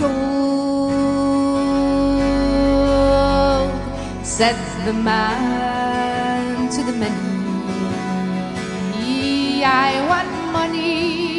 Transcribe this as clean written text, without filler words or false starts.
gold, said the man to the many. I want money